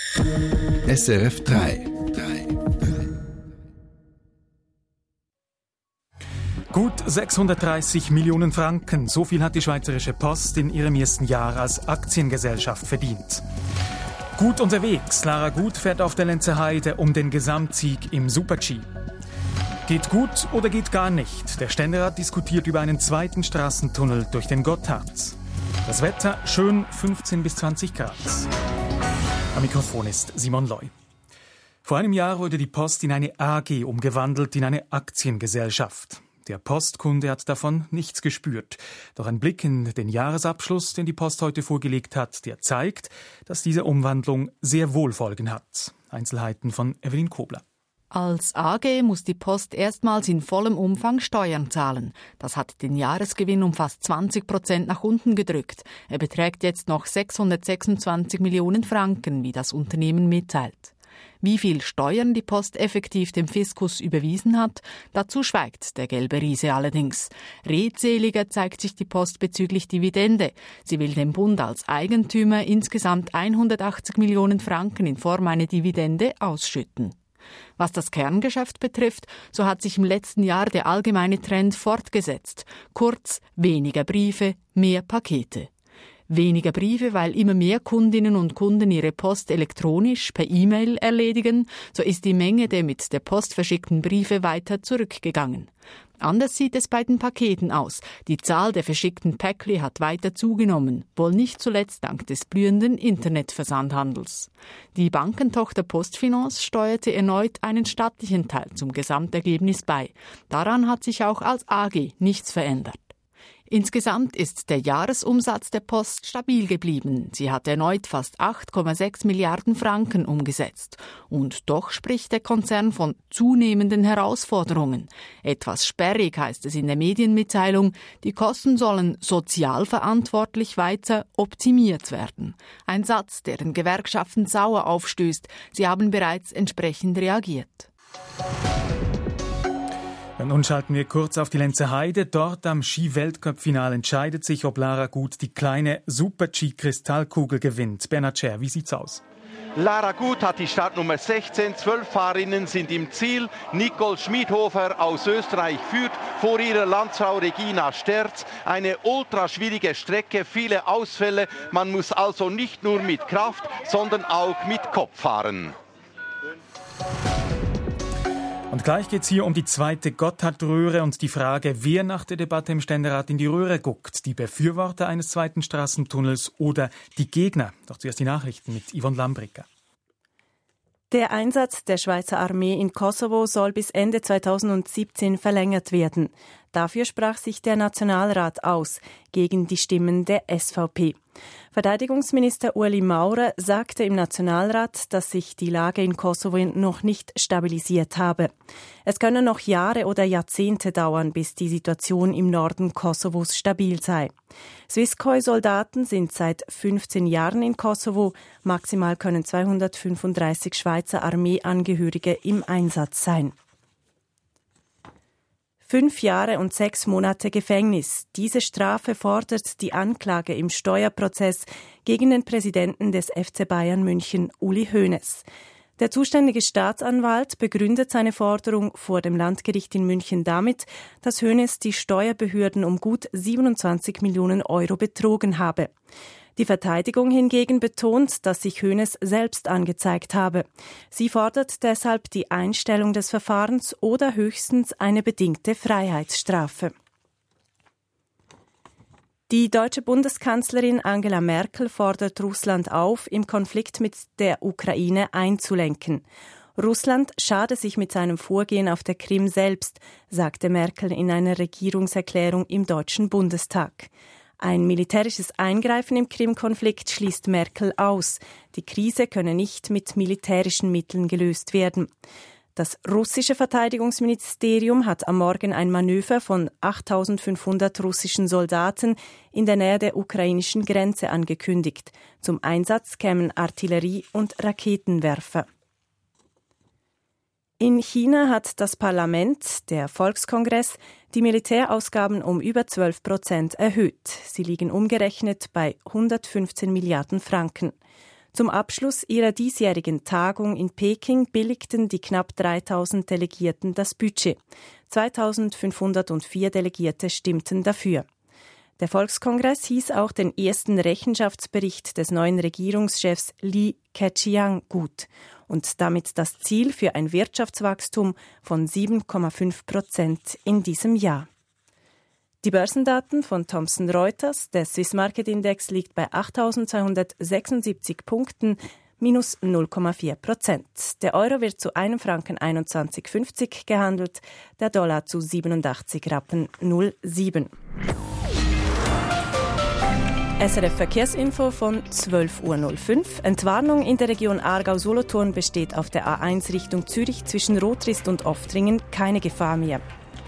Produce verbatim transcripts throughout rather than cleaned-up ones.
S R F drei. Gut sechshundertdreißig Millionen Franken, so viel hat die Schweizerische Post in ihrem ersten Jahr als Aktiengesellschaft verdient. Gut unterwegs, Lara Gut fährt auf der Lenzer Heide um den Gesamtsieg im Super-G. Geht gut oder geht gar nicht? Der Ständerat diskutiert über einen zweiten Straßentunnel durch den Gotthard. Das Wetter schön fünfzehn bis zwanzig Grad. Am Mikrofon ist Simon Loy. Vor einem Jahr wurde die Post in eine A G umgewandelt, in eine Aktiengesellschaft. Der Postkunde hat davon nichts gespürt. Doch ein Blick in den Jahresabschluss, den die Post heute vorgelegt hat, der zeigt, dass diese Umwandlung sehr wohl Folgen hat. Einzelheiten von Evelyn Kobler. Als A G muss die Post erstmals in vollem Umfang Steuern zahlen. Das hat den Jahresgewinn um fast zwanzig Prozent nach unten gedrückt. Er beträgt jetzt noch sechshundertsechsundzwanzig Millionen Franken, wie das Unternehmen mitteilt. Wie viel Steuern die Post effektiv dem Fiskus überwiesen hat, dazu schweigt der gelbe Riese allerdings. Redseliger zeigt sich die Post bezüglich Dividende. Sie will dem Bund als Eigentümer insgesamt hundertachtzig Millionen Franken in Form einer Dividende ausschütten. Was das Kerngeschäft betrifft, so hat sich im letzten Jahr der allgemeine Trend fortgesetzt. Kurz, weniger Briefe, mehr Pakete. Weniger Briefe, weil immer mehr Kundinnen und Kunden ihre Post elektronisch per E-Mail erledigen, so ist die Menge der mit der Post verschickten Briefe weiter zurückgegangen. Anders sieht es bei den Paketen aus. Die Zahl der verschickten Päckli hat weiter zugenommen, wohl nicht zuletzt dank des blühenden Internetversandhandels. Die Bankentochter Postfinance steuerte erneut einen stattlichen Teil zum Gesamtergebnis bei. Daran hat sich auch als A G nichts verändert. Insgesamt ist der Jahresumsatz der Post stabil geblieben. Sie hat erneut fast acht Komma sechs Milliarden Franken umgesetzt. Und doch spricht der Konzern von zunehmenden Herausforderungen. Etwas sperrig heißt es in der Medienmitteilung, die Kosten sollen sozial verantwortlich weiter optimiert werden. Ein Satz, der den Gewerkschaften sauer aufstößt. Sie haben bereits entsprechend reagiert. Und nun schalten wir kurz auf die Lenzer Heide. Dort am Ski-Weltcup-Final entscheidet sich, ob Lara Gut die kleine Super-G-Kristallkugel gewinnt. Bernhard Scher, wie sieht's aus? Lara Gut hat die Startnummer sechzehn, zwölf Fahrerinnen sind im Ziel. Nicole Schmidhofer aus Österreich führt vor ihrer Landsfrau Regina Sterz. Eine ultraschwierige Strecke, viele Ausfälle. Man muss also nicht nur mit Kraft, sondern auch mit Kopf fahren. Und gleich geht's hier um die zweite Gotthardröhre und die Frage, wer nach der Debatte im Ständerat in die Röhre guckt. Die Befürworter eines zweiten Straßentunnels oder die Gegner. Doch zuerst die Nachrichten mit Yvonne Lambricker. Der Einsatz der Schweizer Armee in Kosovo soll bis Ende zweitausendsiebzehn verlängert werden. Dafür sprach sich der Nationalrat aus, gegen die Stimmen der S V P. Verteidigungsminister Ueli Maurer sagte im Nationalrat, dass sich die Lage in Kosovo noch nicht stabilisiert habe. Es könne noch Jahre oder Jahrzehnte dauern, bis die Situation im Norden Kosovos stabil sei. Swisscom-Soldaten sind seit fünfzehn Jahren in Kosovo. Maximal können zweihundertfünfunddreißig Schweizer Armeeangehörige im Einsatz sein. Fünf Jahre und sechs Monate Gefängnis. Diese Strafe fordert die Anklage im Steuerprozess gegen den Präsidenten des F C Bayern München, Uli Hoeneß. Der zuständige Staatsanwalt begründet seine Forderung vor dem Landgericht in München damit, dass Hoeneß die Steuerbehörden um gut siebenundzwanzig Millionen Euro betrogen habe. Die Verteidigung hingegen betont, dass sich Hoeneß selbst angezeigt habe. Sie fordert deshalb die Einstellung des Verfahrens oder höchstens eine bedingte Freiheitsstrafe. Die deutsche Bundeskanzlerin Angela Merkel fordert Russland auf, im Konflikt mit der Ukraine einzulenken. Russland schade sich mit seinem Vorgehen auf der Krim selbst, sagte Merkel in einer Regierungserklärung im Deutschen Bundestag. Ein militärisches Eingreifen im Krim-Konflikt schließt Merkel aus. Die Krise könne nicht mit militärischen Mitteln gelöst werden. Das russische Verteidigungsministerium hat am Morgen ein Manöver von achttausendfünfhundert russischen Soldaten in der Nähe der ukrainischen Grenze angekündigt. Zum Einsatz kämen Artillerie- und Raketenwerfer. In China hat das Parlament, der Volkskongress, die Militärausgaben um über zwölf Prozent erhöht. Sie liegen umgerechnet bei hundertfünfzehn Milliarden Franken. Zum Abschluss ihrer diesjährigen Tagung in Peking billigten die knapp dreitausend Delegierten das Budget. zweitausendfünfhundertvier Delegierte stimmten dafür. Der Volkskongress hieß auch den ersten Rechenschaftsbericht des neuen Regierungschefs Li Keqiang gut und damit das Ziel für ein Wirtschaftswachstum von sieben Komma fünf Prozent in diesem Jahr. Die Börsendaten von Thomson Reuters, der Swiss Market Index liegt bei achttausendzweihundertsechsundsiebzig Punkten, minus null Komma vier Prozent. Der Euro wird zu einem Franken einundzwanzig fünfzig gehandelt, der Dollar zu siebenundachtzig Rappen null Komma sieben. S R F Verkehrsinfo von zwölf Uhr null fünf. Entwarnung in der Region Aargau-Solothurn besteht auf der A eins Richtung Zürich zwischen Rotrist und Oftringen keine Gefahr mehr.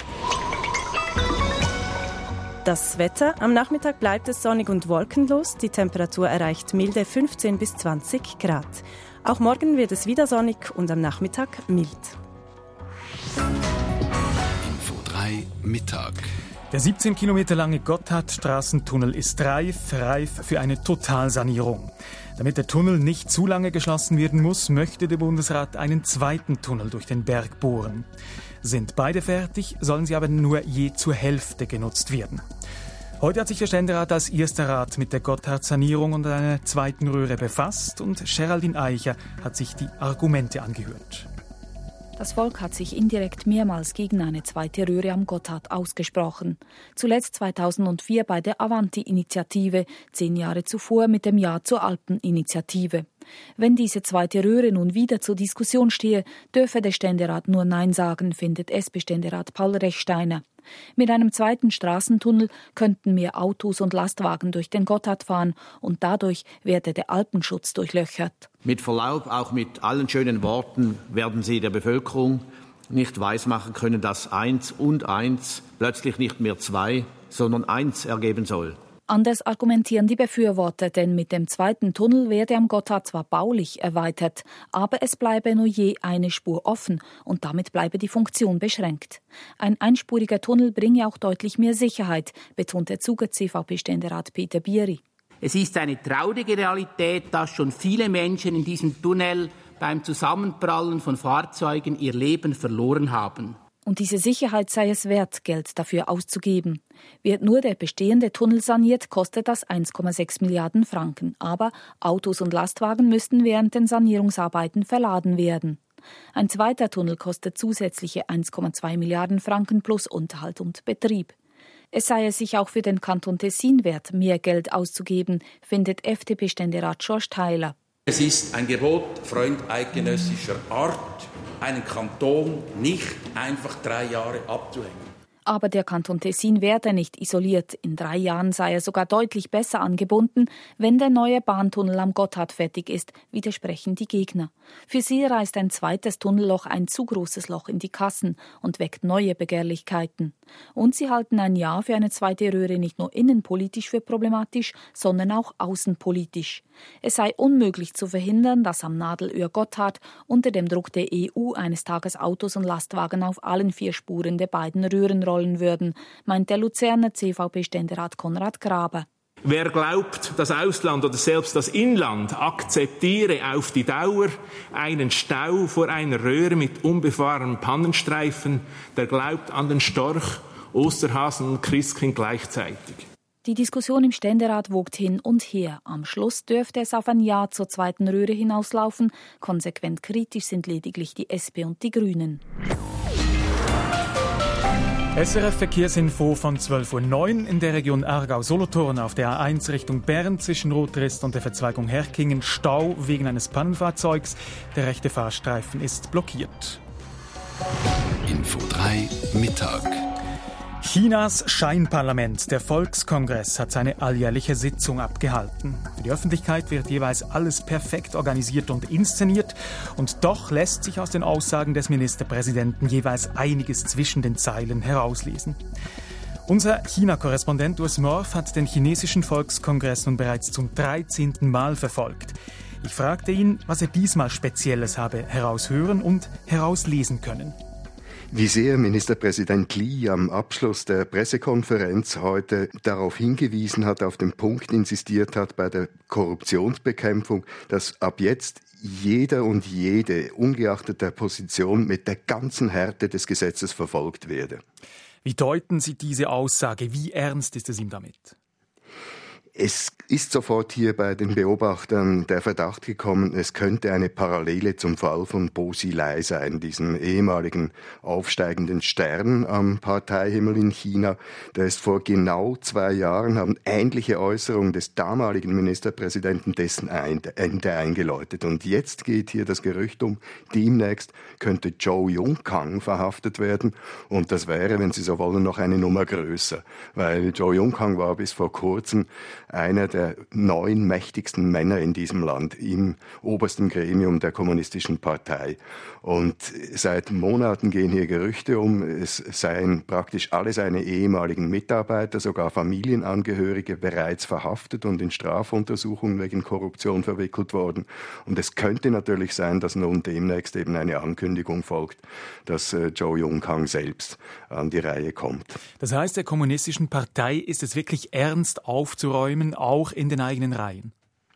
Das Wetter. Am Nachmittag bleibt es sonnig und wolkenlos. Die Temperatur erreicht milde fünfzehn bis zwanzig Grad. Auch morgen wird es wieder sonnig und am Nachmittag mild. Info drei Mittag. Der siebzehn Kilometer lange Gotthardstraßentunnel ist reif, reif für eine Totalsanierung. Damit der Tunnel nicht zu lange geschlossen werden muss, möchte der Bundesrat einen zweiten Tunnel durch den Berg bohren. Sind beide fertig, sollen sie aber nur je zur Hälfte genutzt werden. Heute hat sich der Ständerat als erster Rat mit der Gotthard-Sanierung und einer zweiten Röhre befasst und Geraldine Eicher hat sich die Argumente angehört. Das Volk hat sich indirekt mehrmals gegen eine zweite Röhre am Gotthard ausgesprochen. Zuletzt zweitausendvier bei der Avanti-Initiative, zehn Jahre zuvor mit dem Ja zur Alpen-Initiative. Wenn diese zweite Röhre nun wieder zur Diskussion stehe, dürfe der Ständerat nur Nein sagen, findet S P-Ständerat Paul Rechsteiner. Mit einem zweiten Straßentunnel könnten mehr Autos und Lastwagen durch den Gotthard fahren und dadurch werde der Alpenschutz durchlöchert. Mit Verlaub, auch mit allen schönen Worten werden Sie der Bevölkerung nicht weismachen können, dass eins und eins plötzlich nicht mehr zwei, sondern eins ergeben soll. Anders argumentieren die Befürworter, denn mit dem zweiten Tunnel werde am Gotthard zwar baulich erweitert, aber es bleibe nur je eine Spur offen und damit bleibe die Funktion beschränkt. Ein einspuriger Tunnel bringe auch deutlich mehr Sicherheit, betont der Zuger C V P-Ständerat Peter Bieri. Es ist eine traurige Realität, dass schon viele Menschen in diesem Tunnel beim Zusammenprallen von Fahrzeugen ihr Leben verloren haben. Und diese Sicherheit sei es wert, Geld dafür auszugeben. Wird nur der bestehende Tunnel saniert, kostet das eins Komma sechs Milliarden Franken. Aber Autos und Lastwagen müssten während den Sanierungsarbeiten verladen werden. Ein zweiter Tunnel kostet zusätzliche eins Komma zwei Milliarden Franken plus Unterhalt und Betrieb. Es sei es sich auch für den Kanton Tessin wert, mehr Geld auszugeben, findet F D P-Ständerat George Theiler. Es ist ein Gebot freundeidgenössischer Art, einen Kanton nicht einfach drei Jahre abzuhängen. Aber der Kanton Tessin werde nicht isoliert. In drei Jahren sei er sogar deutlich besser angebunden, wenn der neue Bahntunnel am Gotthard fertig ist, widersprechen die Gegner. Für sie reißt ein zweites Tunnelloch ein zu großes Loch in die Kassen und weckt neue Begehrlichkeiten. Und sie halten ein Ja für eine zweite Röhre nicht nur innenpolitisch für problematisch, sondern auch außenpolitisch. Es sei unmöglich zu verhindern, dass am Nadelöhr Gotthard unter dem Druck der E U eines Tages Autos und Lastwagen auf allen vier Spuren der beiden Röhren rollen würden, meint der Luzerner C V P-Ständerat Konrad Graber. Wer glaubt, das Ausland oder selbst das Inland akzeptiere auf die Dauer einen Stau vor einer Röhre mit unbefahrenen Pannenstreifen, der glaubt an den Storch, Osterhasen und Christkind gleichzeitig. Die Diskussion im Ständerat wogt hin und her. Am Schluss dürfte es auf ein Ja zur zweiten Röhre hinauslaufen. Konsequent kritisch sind lediglich die S P und die Grünen. S R F Verkehrsinfo von zwölf Uhr neun in der Region Aargau-Solothurn auf der A eins Richtung Bern zwischen Rotrist und der Verzweigung Herkingen Stau wegen eines Pannenfahrzeugs. Der rechte Fahrstreifen ist blockiert. Info drei Mittag. Chinas Scheinparlament, der Volkskongress, hat seine alljährliche Sitzung abgehalten. Für die Öffentlichkeit wird jeweils alles perfekt organisiert und inszeniert. Und doch lässt sich aus den Aussagen des Ministerpräsidenten jeweils einiges zwischen den Zeilen herauslesen. Unser China-Korrespondent Urs Morf hat den chinesischen Volkskongress nun bereits zum dreizehnten Mal verfolgt. Ich fragte ihn, was er diesmal Spezielles habe heraushören und herauslesen können. Wie sehr Ministerpräsident Lee am Abschluss der Pressekonferenz heute darauf hingewiesen hat, auf den Punkt insistiert hat bei der Korruptionsbekämpfung, dass ab jetzt jeder und jede, ungeachtet der Position, mit der ganzen Härte des Gesetzes verfolgt werde. Wie deuten Sie diese Aussage? Wie ernst ist es ihm damit? Es ist sofort hier bei den Beobachtern der Verdacht gekommen, es könnte eine Parallele zum Fall von Bo Xilai sein, diesem ehemaligen aufsteigenden Stern am Parteihimmel in China. Der ist vor genau zwei Jahren, haben ähnliche Äußerungen des damaligen Ministerpräsidenten dessen Ende eingeläutet. Und jetzt geht hier das Gerücht um, demnächst könnte Zhou Yongkang verhaftet werden. Und das wäre, wenn Sie so wollen, noch eine Nummer größer. Weil Zhou Yongkang war bis vor kurzem einer der neun mächtigsten Männer in diesem Land, im obersten Gremium der Kommunistischen Partei. Und seit Monaten gehen hier Gerüchte um, es seien praktisch alle seine ehemaligen Mitarbeiter, sogar Familienangehörige, bereits verhaftet und in Strafuntersuchungen wegen Korruption verwickelt worden. Und es könnte natürlich sein, dass nun demnächst eben eine Ankündigung folgt, dass äh, Zhou Yongkang selbst an die Reihe kommt. Das heißt, der Kommunistischen Partei ist es wirklich ernst aufzuräumen, auch in den eigenen Reihen?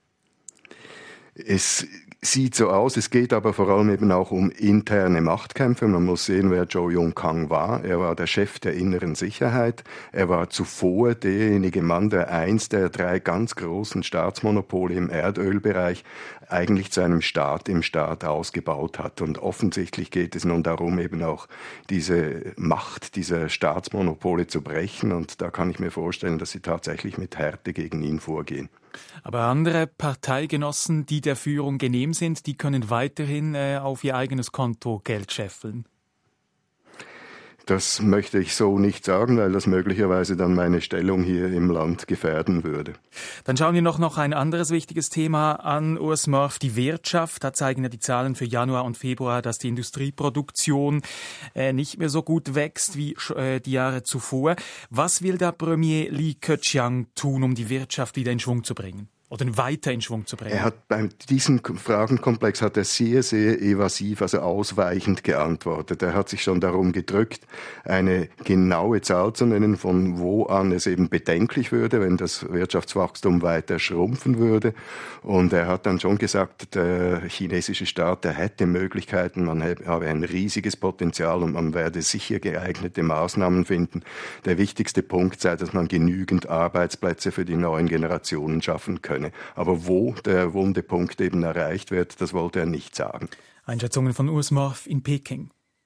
Es sieht so aus, es geht aber vor allem eben auch um interne Machtkämpfe. Man muss sehen, wer Zhou Yongkang war. Er war der Chef der inneren Sicherheit. Er war zuvor derjenige Mann, der eins der drei ganz großen Staatsmonopole im Erdölbereich eigentlich zu einem Staat im Staat ausgebaut hat. Und offensichtlich geht es nun darum, eben auch diese Macht dieser Staatsmonopole zu brechen. Und da kann ich mir vorstellen, dass sie tatsächlich mit Härte gegen ihn vorgehen. Aber andere Parteigenossen, die der Führung genehm sind, die können weiterhin äh, auf ihr eigenes Konto Geld scheffeln. Das möchte ich so nicht sagen, weil das möglicherweise dann meine Stellung hier im Land gefährden würde. Dann schauen wir noch, noch ein anderes wichtiges Thema an, Urs Morf, die Wirtschaft. Da zeigen ja die Zahlen für Januar und Februar, dass die Industrieproduktion äh, nicht mehr so gut wächst wie äh, die Jahre zuvor. Was will der Premier Li Keqiang tun, um die Wirtschaft wieder in Schwung zu bringen? Oder weiter in Schwung zu bringen? Er hat bei diesem Fragenkomplex hat er sehr, sehr evasiv, also ausweichend geantwortet. Er hat sich schon darum gedrückt, eine genaue Zahl zu nennen, von wo an es eben bedenklich würde, wenn das Wirtschaftswachstum weiter schrumpfen würde. Und er hat dann schon gesagt, der chinesische Staat, der hätte Möglichkeiten, man habe ein riesiges Potenzial und man werde sicher geeignete Maßnahmen finden. Der wichtigste Punkt sei, dass man genügend Arbeitsplätze für die neuen Generationen schaffen könne. Aber wo der wunde Punkt eben erreicht wird, das wollte er nicht sagen. Einschätzungen von Urs Morf in Peking.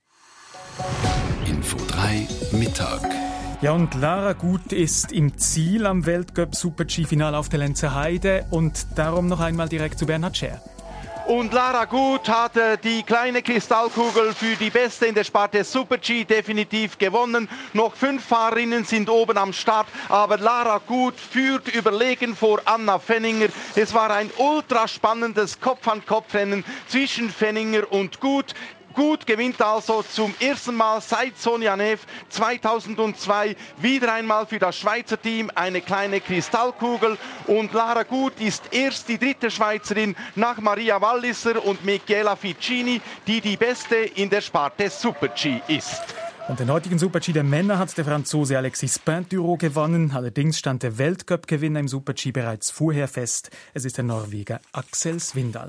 Info drei Mittag. Ja, und Lara Gut ist im Ziel am Weltcup Super-G-Finale auf der Lenzer Heide und darum noch einmal direkt zu Bernhard Scher. Und Lara Gut hat die kleine Kristallkugel für die Beste in der Sparte Super-G definitiv gewonnen. Noch fünf Fahrerinnen sind oben am Start, aber Lara Gut führt überlegen vor Anna Fenninger. Es war ein ultra spannendes Kopf-an-Kopf-Rennen zwischen Fenninger und Gut. Gut gewinnt also zum ersten Mal seit Sonja Neff zweitausendzwei wieder einmal für das Schweizer Team eine kleine Kristallkugel. Und Lara Gut ist erst die dritte Schweizerin nach Maria Walliser und Michela Ficini, die die Beste in der Sparte Super-G ist. Und den heutigen Super-G der Männer hat der Franzose Alexis Pinturo gewonnen. Allerdings stand der Weltcup-Gewinner im Super-G bereits vorher fest. Es ist der Norweger Axel Svindal.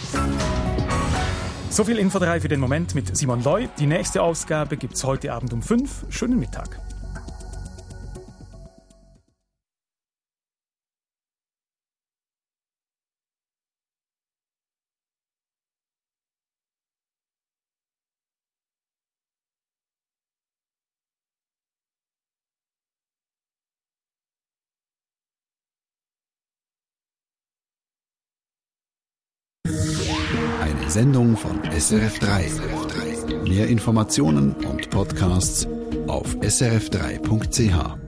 So viel Info drei für den Moment mit Simon Loy. Die nächste Ausgabe gibt's heute Abend um fünf. Schönen Mittag. Eine Sendung von S R F drei. Mehr Informationen und Podcasts auf s r f drei punkt c h.